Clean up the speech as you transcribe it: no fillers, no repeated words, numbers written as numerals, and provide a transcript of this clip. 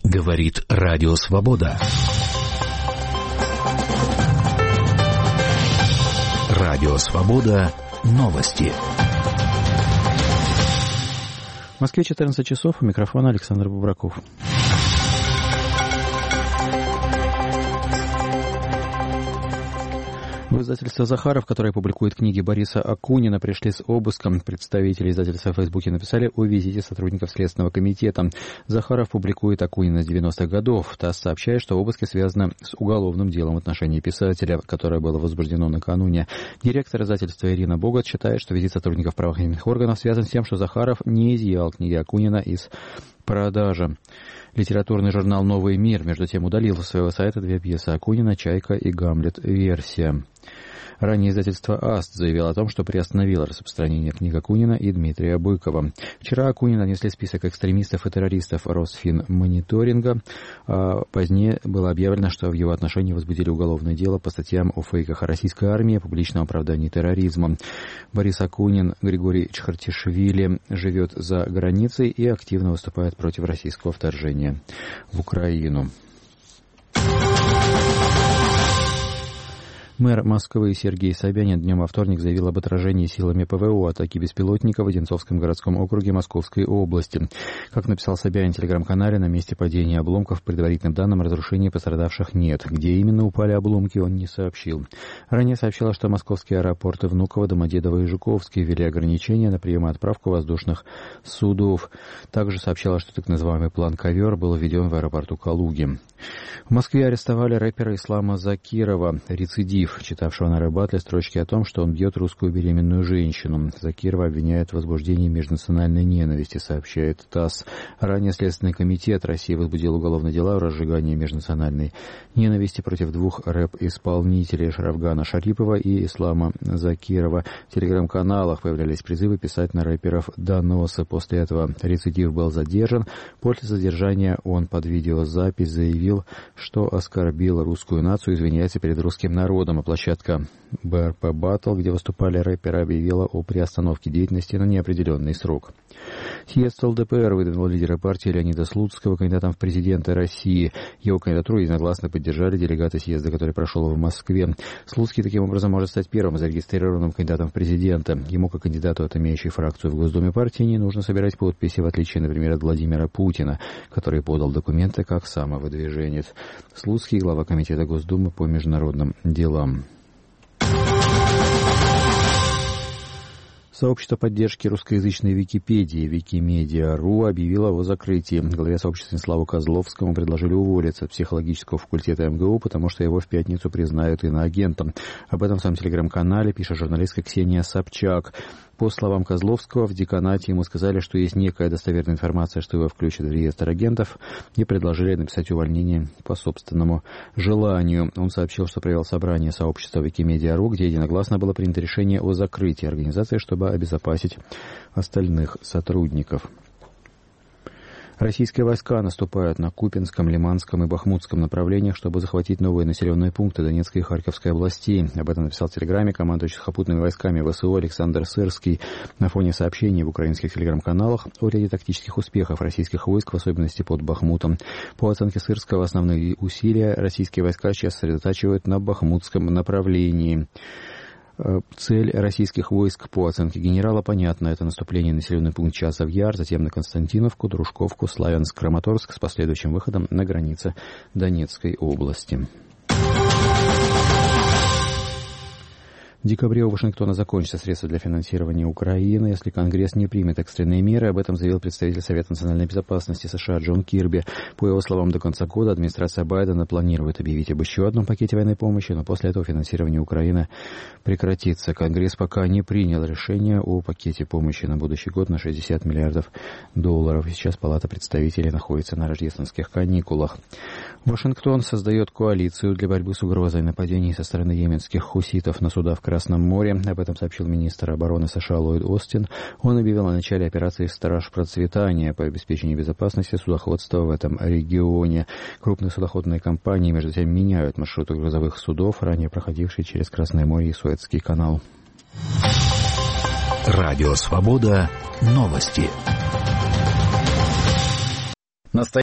Говорит Радио Свобода. Радио Свобода. Новости. В Москве 14 часов. У микрофона Александр Бубраков. В издательство «Захаров», которое публикует книги Бориса Акунина, пришли с обыском. Представители издательства в Фейсбуке написали о визите сотрудников Следственного комитета. Захаров публикует Акунина с 90-х годов. ТАСС сообщает, что обыски связаны с уголовным делом в отношении писателя, которое было возбуждено накануне. Директор издательства Ирина Богат считает, что визит сотрудников правоохранительных органов связан с тем, что Захаров не изъял книги Акунина из продажи. Литературный журнал «Новый мир» между тем удалил со своего сайта две пьесы Акунина «Чайка» и «Гамлет. Версия». Ранее издательство АСТ заявило о том, что приостановило распространение книг Акунина и Дмитрия Быкова. Вчера Акунина внесли в список экстремистов и террористов Росфинмониторинга. Позднее было объявлено, что в его отношении возбудили уголовное дело по статьям о фейках о российской армии и публичном оправдании терроризма. Борис Акунин, Григорий Чхартишвили живет за границей и активно выступает против российского вторжения в Украину. Мэр Москвы Сергей Собянин днем во вторник заявил об отражении силами ПВО атаки беспилотника в Одинцовском городском округе Московской области. Как написал Собянин в телеграм-канале, на месте падения обломков, по предварительным данным, разрушений пострадавших нет. Где именно упали обломки, он не сообщил. Ранее сообщалось, что московские аэропорты Внуково, Домодедово и Жуковский ввели ограничения на прием и отправку воздушных судов. Также сообщалось, что так называемый план «Ковер» был введен в аэропорту Калуги. В Москве арестовали рэпера Ислама Закирова, рецидив, читавшего на рэп-баттле строчки о том, что он бьет русскую беременную женщину. Закирова обвиняют в возбуждении межнациональной ненависти, сообщает ТАСС. Ранее Следственный комитет России возбудил уголовные дела о разжигании межнациональной ненависти против двух рэп-исполнителей Шарафгана Шарипова и Ислама Закирова. В телеграм-каналах появлялись призывы писать на рэперов доносы. После этого рецидив был задержан. После задержания он под видеозапись заявил, что оскорбил русскую нацию, извиняется перед русским народом. А площадка БРП Battle, где выступали рэперы, объявила о приостановке деятельности на неопределенный срок. Съезд ЛДПР выдвинул лидера партии Леонида Слуцкого кандидатом в президенты России. Его кандидатуру единогласно поддержали делегаты съезда, который прошел в Москве. Слуцкий таким образом может стать первым зарегистрированным кандидатом в президенты. Ему, как кандидату от имеющей фракцию в Госдуме партии, не нужно собирать подписи, в отличие, например, от Владимира Путина, который подал документы как самовыдвиженец. Слуцкий — глава комитета Госдумы по международным делам. Сообщество поддержки русскоязычной Википедии Wikimedia.ru объявило о закрытии. Главе сообщества Станиславу Козловскому предложили уволиться от психологического факультета МГУ, потому что его в пятницу признают иноагентом. Об этом в своем телеграм-канале пишет журналистка Ксения Собчак. По словам Козловского, в деканате ему сказали, что есть некая достоверная информация, что его включат в реестр агентов, и предложили написать увольнение по собственному желанию. Он сообщил, что провел собрание сообщества Wikimedia.ru, где единогласно было принято решение о закрытии организации, чтобы обезопасить остальных сотрудников. Российские войска наступают на Купянском, Лиманском и Бахмутском направлениях, чтобы захватить новые населенные пункты Донецкой и Харьковской областей. Об этом написал в телеграме командующий сухопутными войсками ВСУ Александр Сырский на фоне сообщений в украинских телеграм-каналах о ряде тактических успехов российских войск, в особенности под Бахмутом. По оценке Сырского, основные усилия российские войска сейчас сосредотачивают на Бахмутском направлении. Цель российских войск, по оценке генерала, понятна. Это наступление на населенный пункт Часов-Яр, затем на Константиновку, Дружковку, Славянск, Краматорск с последующим выходом на границы Донецкой области. В декабре у Вашингтона закончатся средства для финансирования Украины, если Конгресс не примет экстренные меры. Об этом заявил представитель Совета национальной безопасности США Джон Кирби. По его словам, до конца года администрация Байдена планирует объявить об еще одном пакете военной помощи, но после этого финансирование Украины прекратится. Конгресс пока не принял решение о пакете помощи на будущий год на $60 миллиардов. Сейчас Палата представителей находится на рождественских каникулах. Вашингтон создает коалицию для борьбы с угрозой нападений со стороны йеменских хуситов на суда в Красном море. Об этом сообщил министр обороны США Ллойд Остин. Он объявил о начале операции «Страж процветания» по обеспечению безопасности судоходства в этом регионе. Крупные судоходные компании, между тем, меняют маршруты грузовых судов, ранее проходившие через Красное море и Суэцкий канал. Радио Свобода. Новости.